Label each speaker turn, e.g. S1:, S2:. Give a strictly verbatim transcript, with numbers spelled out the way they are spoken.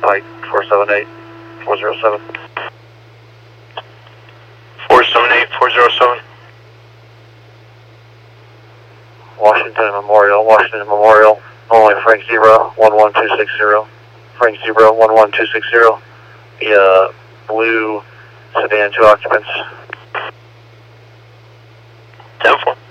S1: Pike four seven eight, four zero seven.
S2: four seven eight, four zero seven.
S1: Washington Memorial, Washington Memorial, only Frank Zebra, one one two six zero. Frank Zebra, one one two six zero. The uh, blue sedan, two occupants.
S2: ten four.